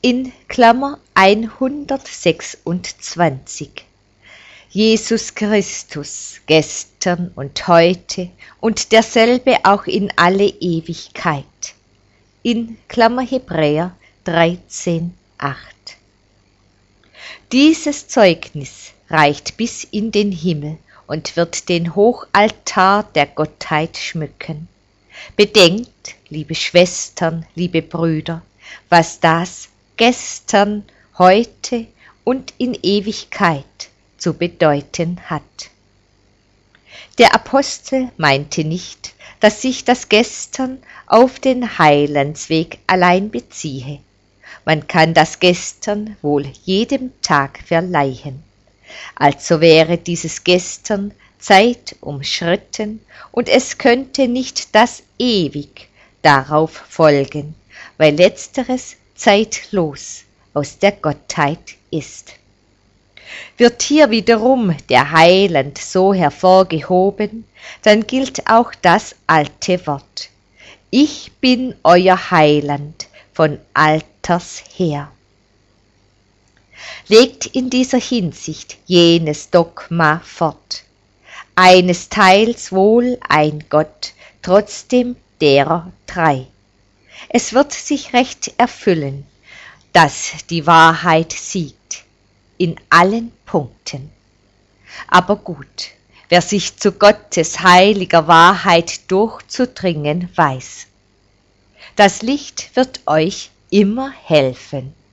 in Klammer 126. Jesus Christus, gestern und heute und derselbe auch in alle Ewigkeit. In Klammer Hebräer 13,8. Dieses Zeugnis reicht bis in den Himmel und wird den Hochaltar der Gottheit schmücken. Bedenkt, liebe Schwestern, liebe Brüder, was das gestern, heute und in Ewigkeit zu bedeuten hat. Der Apostel meinte nicht, dass sich das Gestern auf den Heilandsweg allein beziehe. Man kann das Gestern wohl jedem Tag verleihen. Also wäre dieses Gestern Zeit umschritten und es könnte nicht das ewig darauf folgen, weil letzteres zeitlos aus der Gottheit ist. Wird hier wiederum der Heiland so hervorgehoben, dann gilt auch das alte Wort: Ich bin euer Heiland von alters her. Legt in dieser Hinsicht jenes Dogma fort: Eines Teils wohl ein Gott, trotzdem derer drei. Es wird sich recht erfüllen, dass die Wahrheit siegt, in allen Punkten. Aber gut, wer sich zu Gottes heiliger Wahrheit durchzudringen weiß. Das Licht wird euch immer helfen.